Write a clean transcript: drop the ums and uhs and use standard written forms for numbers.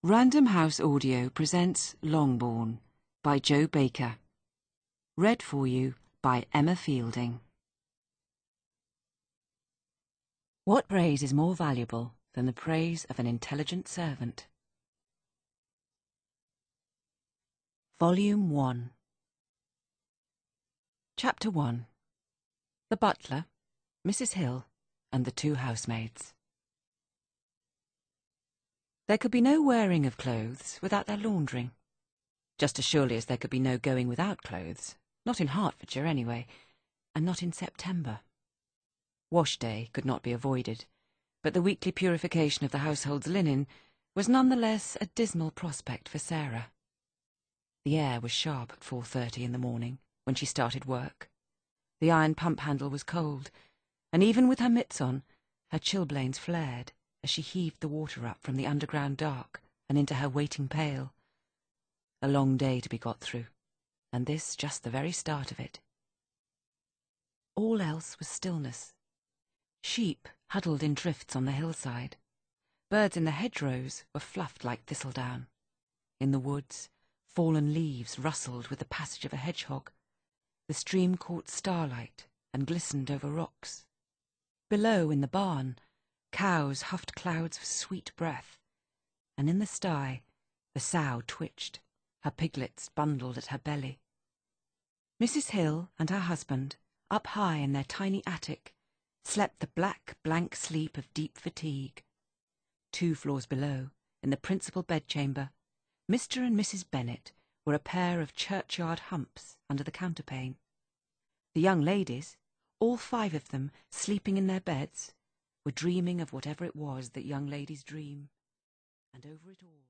Random House Audio presents Longbourn by Joe Baker. Read for you by Emma Fielding. What praise is more valuable than the praise of an intelligent servant? Volume 1. Chapter 1. The Butler, Mrs. Hill, and the two housemaids. There could be no wearing of clothes without their laundering, just as surely as there could be no going without clothes, not in Hertfordshire anyway, and not in September. Wash day could not be avoided, but the weekly purification of the household's linen was none the less a dismal prospect for Sarah. The air was sharp at 4:30 in the morning, when she started work. The iron pump handle was cold, and even with her mitts on, her chilblains flared as she heaved the water up from the underground dark and into her waiting pail. A long day to be got through, and this just the very start of it. All else was stillness. Sheep huddled in drifts on the hillside. Birds in the hedgerows were fluffed like thistledown. In the woods, fallen leaves rustled with the passage of a hedgehog. The stream caught starlight and glistened over rocks. Below, in the barn, cows huffed clouds of sweet breath, and in the sty the sow twitched, her piglets bundled at her belly. Mrs. Hill and her husband, up high in their tiny attic, slept the black, blank sleep of deep fatigue. 2 floors below, in the principal bedchamber, Mr. and Mrs. Bennet were a pair of churchyard humps under the counterpane. The young ladies, all 5 of them sleeping in their beds, were dreaming of whatever it was that young ladies dream, and over it all